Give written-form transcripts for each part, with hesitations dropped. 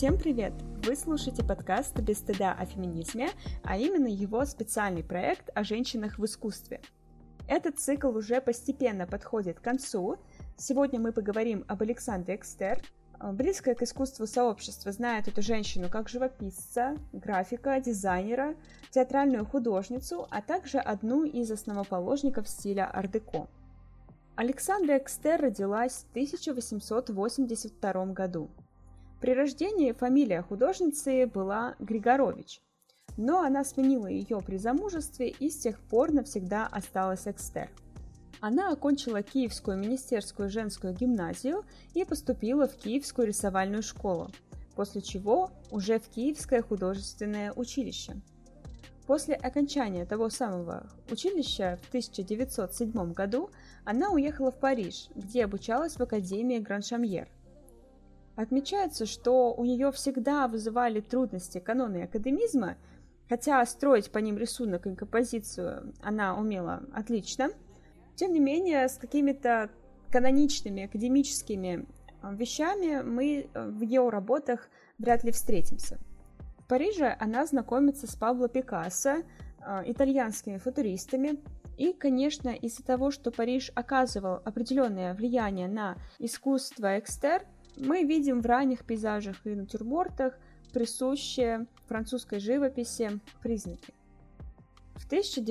Всем привет! Вы слушаете подкаст «Без стыда» о феминизме, а именно его специальный проект о женщинах в искусстве. Этот цикл уже постепенно подходит к концу. Сегодня мы поговорим об Александре Экстер. Близкое к искусству сообщество знает эту женщину как живописца, графика, дизайнера, театральную художницу, а также одну из основоположников стиля ар-деко. Александра Экстер родилась в 1882 году. При рождении фамилия художницы была Григорович, но она сменила ее при замужестве и с тех пор навсегда осталась Экстер. Она окончила Киевскую министерскую женскую гимназию и поступила в Киевскую рисовальную школу, после чего уже в Киевское художественное училище. После окончания того самого училища в 1907 году она уехала в Париж, где обучалась в Академии Гран-Шамьер. Отмечается, что у нее всегда вызывали трудности каноны академизма, хотя строить по ним рисунок и композицию она умела отлично. Тем не менее, с какими-то каноничными академическими вещами мы в ее работах вряд ли встретимся. В Париже она знакомится с Пабло Пикассо, итальянскими футуристами, и, конечно, из-за того, что Париж оказывал определенное влияние на искусство Экстер, мы видим в ранних пейзажах и натюрмортах присущие французской живописи признаки. В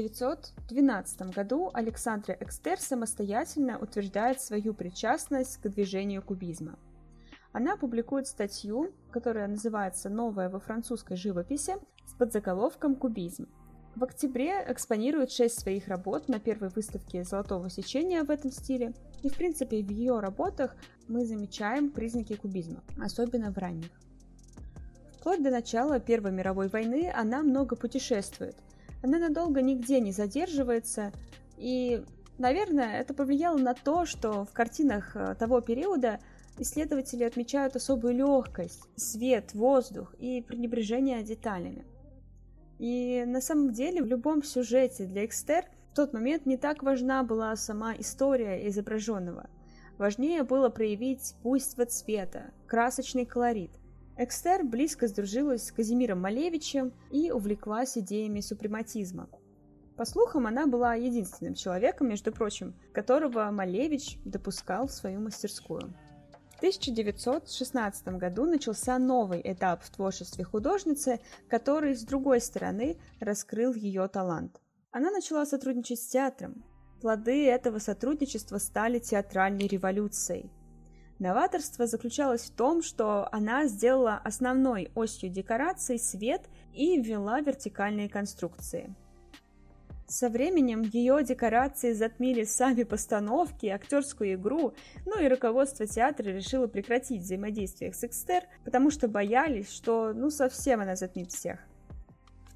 1912 году Александра Экстер самостоятельно утверждает свою причастность к движению кубизма. Она публикует статью, которая называется «Новое во французской живописи» с подзаголовком «Кубизм». В октябре экспонирует 6 своих работ на первой выставке «Золотого сечения» в этом стиле, и в принципе в ее работах мы замечаем признаки кубизма, особенно в ранних. Вплоть до начала Первой мировой войны она много путешествует. Она надолго нигде не задерживается, и, наверное, это повлияло на то, что в картинах того периода исследователи отмечают особую легкость, свет, воздух и пренебрежение деталями. И на самом деле в любом сюжете для Экстер в тот момент не так важна была сама история изображенного. Важнее было проявить буйство цвета, красочный колорит. Экстер близко сдружилась с Казимиром Малевичем и увлеклась идеями супрематизма. По слухам, она была единственным человеком, между прочим, которого Малевич допускал в свою мастерскую. В 1916 году начался новый этап в творчестве художницы, который, с другой стороны, раскрыл ее талант. Она начала сотрудничать с театром. Плоды этого сотрудничества стали театральной революцией. Новаторство заключалось в том, что она сделала основной осью декораций свет и ввела вертикальные конструкции. Со временем ее декорации затмили сами постановки, актерскую игру, и руководство театра решило прекратить взаимодействие с Экстер, потому что боялись, что совсем она затмит всех. В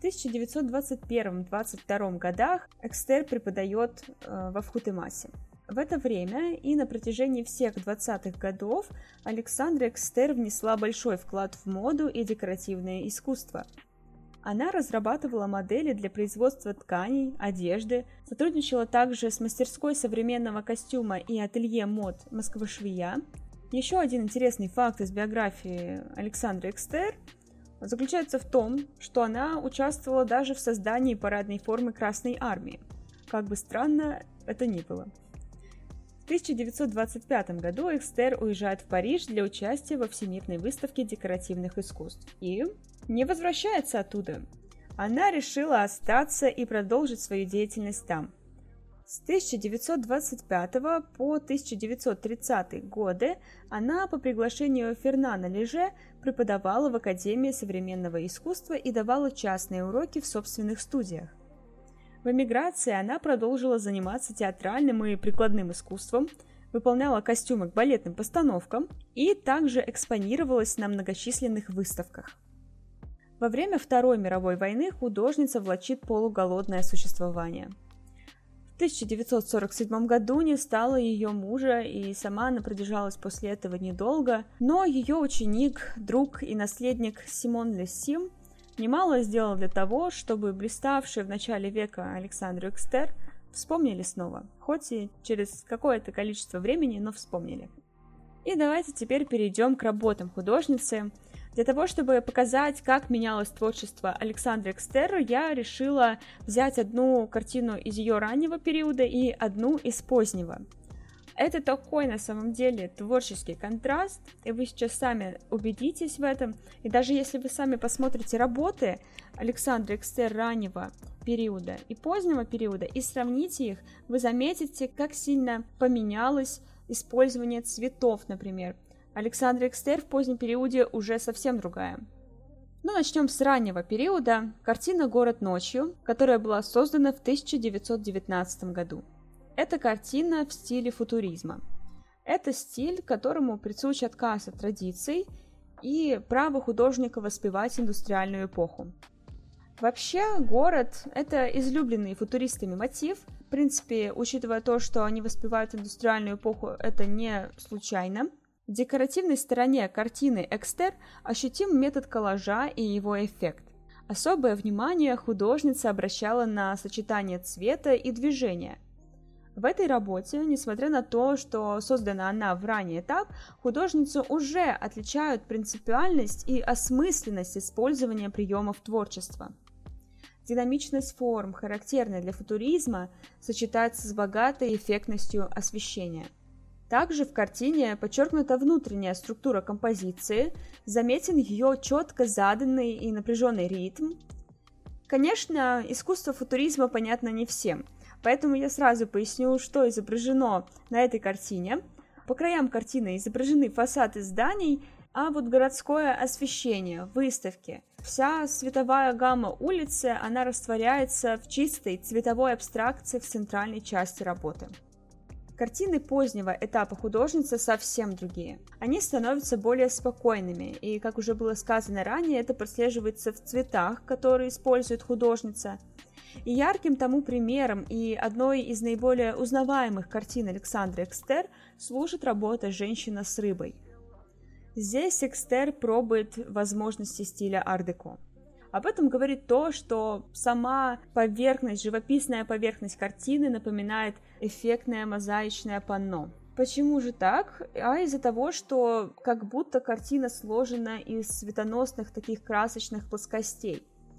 1921-22 годах Экстер преподает во Вхутемасе. В это время и на протяжении всех 20-х годов Александра Экстер внесла большой вклад в моду и декоративное искусство. Она разрабатывала модели для производства тканей, одежды, сотрудничала также с мастерской современного костюма и ателье мод Москва-Швея. Еще один интересный факт из биографии Александры Экстер заключается в том, что она участвовала даже в создании парадной формы Красной Армии. Как бы странно это ни было. В 1925 году Экстер уезжает в Париж для участия во Всемирной выставке декоративных искусств и не возвращается оттуда. Она решила остаться и продолжить свою деятельность там. С 1925 по 1930 годы она по приглашению Фернана Леже преподавала в Академии современного искусства и давала частные уроки в собственных студиях. В эмиграции она продолжила заниматься театральным и прикладным искусством, выполняла костюмы к балетным постановкам и также экспонировалась на многочисленных выставках. Во время Второй мировой войны художница влачит полуголодное существование. В 1947 году не стало ее мужа, и сама она продержалась после этого недолго, но ее ученик, друг и наследник Симон Лессим немало сделал для того, чтобы блиставшие в начале века Александру Экстер вспомнили снова, хоть и через какое-то количество времени, но вспомнили. И давайте теперь перейдем к работам художницы. Для того, чтобы показать, как менялось творчество Александры Экстер, я решила взять одну картину из ее раннего периода и одну из позднего. Это такой, на самом деле, творческий контраст, и вы сейчас сами убедитесь в этом. И даже если вы сами посмотрите работы Александры Экстер раннего периода и позднего периода и сравните их, вы заметите, как сильно поменялось использование цветов, например. Александра Экстер в позднем периоде уже совсем другая. Но начнем с раннего периода. Картина «Город ночью», которая была создана в 1919 году. Это картина в стиле футуризма. Это стиль, которому присущ отказ от традиций и право художника воспевать индустриальную эпоху. Вообще, город – это излюбленный футуристами мотив. В принципе, учитывая то, что они воспевают индустриальную эпоху, это не случайно. В декоративной стороне картины Экстер ощутим метод коллажа и его эффект. Особое внимание художница обращала на сочетание цвета и движения. В этой работе, несмотря на то, что создана она в ранний этап, художницу уже отличают принципиальность и осмысленность использования приемов творчества. Динамичность форм, характерная для футуризма, сочетается с богатой эффектностью освещения. Также в картине подчеркнута внутренняя структура композиции, заметен ее четко заданный и напряженный ритм. Конечно, искусство футуризма понятно не всем, поэтому я сразу поясню, что изображено на этой картине. По краям картины изображены фасады зданий, а вот городское освещение, выставки. Вся световая гамма улицы, она растворяется в чистой цветовой абстракции в центральной части работы. Картины позднего этапа художницы совсем другие. Они становятся более спокойными, и, как уже было сказано ранее, это прослеживается в цветах, которые использует художница. И ярким тому примером и одной из наиболее узнаваемых картин Александры Экстер служит работа «Женщина с рыбой». Здесь Экстер пробует возможности стиля ар-деко. Об этом говорит то, что сама поверхность, живописная поверхность картины напоминает эффектное мозаичное панно. Почему же так? А из-за того, что как будто картина сложена из светоносных таких красочных плоскостей.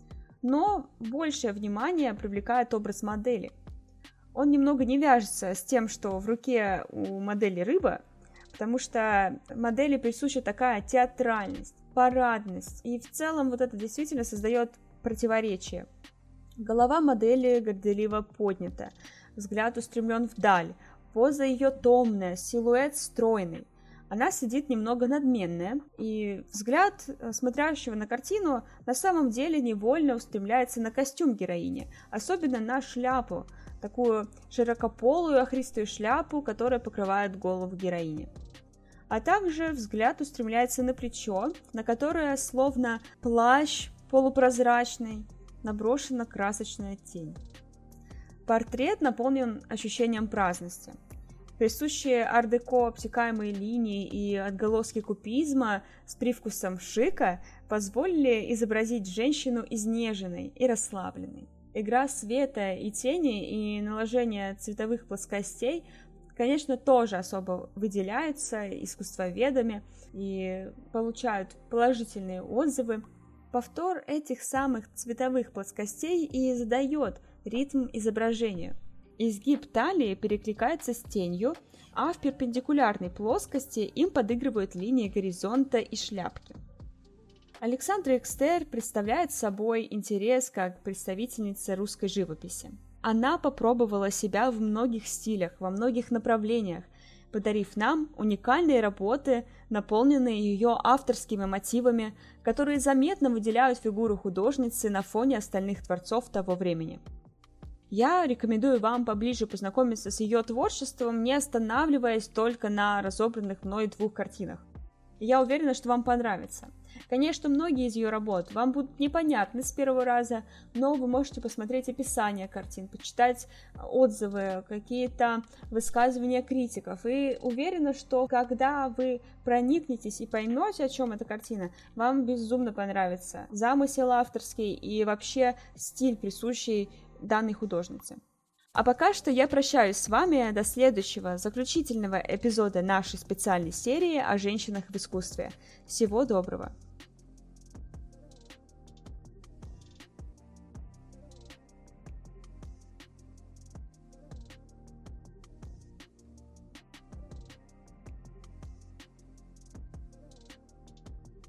Но большее внимание привлекает образ модели. Он немного не вяжется с тем, что в руке у модели рыба, потому что модели присуща такая театральность, парадность, и в целом вот это действительно создает противоречие. Голова модели горделиво поднята, взгляд устремлен вдаль, поза ее томная, силуэт стройный. Она сидит немного надменная, и взгляд смотрящего на картину на самом деле невольно устремляется на костюм героини, особенно на шляпу, такую широкополую охристую шляпу, которая покрывает голову героини. А также взгляд устремляется на плечо, на которое, словно плащ полупрозрачный, наброшена красочная тень. Портрет наполнен ощущением праздности. Присущие ар-деко обтекаемые линии и отголоски кубизма с привкусом шика позволили изобразить женщину изнеженной и расслабленной. Игра света и тени и наложение цветовых плоскостей, конечно, тоже особо выделяются искусствоведами и получают положительные отзывы. Повтор этих самых цветовых плоскостей и задает ритм изображению. Изгиб талии перекликается с тенью, а в перпендикулярной плоскости им подыгрывают линии горизонта и шляпки. Александра Экстер представляет собой интерес как представительница русской живописи. Она попробовала себя в многих стилях, во многих направлениях, подарив нам уникальные работы, наполненные ее авторскими мотивами, которые заметно выделяют фигуру художницы на фоне остальных творцов того времени. Я рекомендую вам поближе познакомиться с ее творчеством, не останавливаясь только на разобранных мной 2 картинах. Я уверена, что вам понравится. Конечно, многие из ее работ вам будут непонятны с первого раза, но вы можете посмотреть описание картин, почитать отзывы, какие-то высказывания критиков. И уверена, что когда вы проникнетесь и поймете, о чем эта картина, вам безумно понравится замысел авторский и вообще стиль, присущий данной художнице. А пока что я прощаюсь с вами до следующего, заключительного эпизода нашей специальной серии о женщинах в искусстве. Всего доброго!